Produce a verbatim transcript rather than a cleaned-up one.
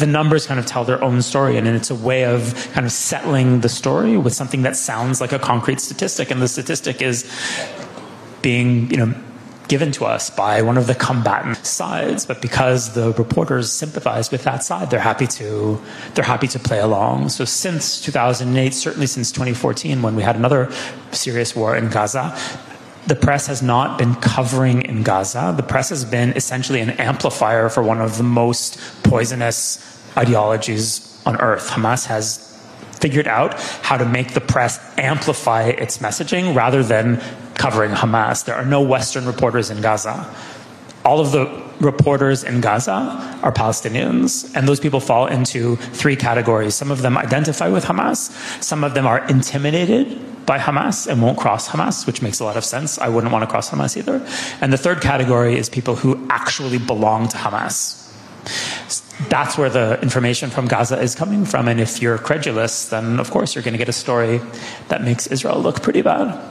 the numbers kind of tell their own story, and it's a way of kind of settling the story with something that sounds like a concrete statistic, and the statistic is being, you know, given to us by one of the combatant sides. But because the reporters sympathize with that side, they're happy to they're happy to play along. So since two thousand eight, certainly since twenty fourteen, when we had another serious war in Gaza, the press has not been covering in Gaza. The press has been essentially an amplifier for one of the most poisonous ideologies on earth. Hamas has figured out how to make the press amplify its messaging rather than covering Hamas. There are no Western reporters in Gaza. All of the reporters in Gaza are Palestinians, and those people fall into three categories. Some of them identify with Hamas. Some of them are intimidated by Hamas and won't cross Hamas, which makes a lot of sense. I wouldn't want to cross Hamas either. And the third category is people who actually belong to Hamas. That's where the information from Gaza is coming from. And if you're credulous, then of course you're going to get a story that makes Israel look pretty bad.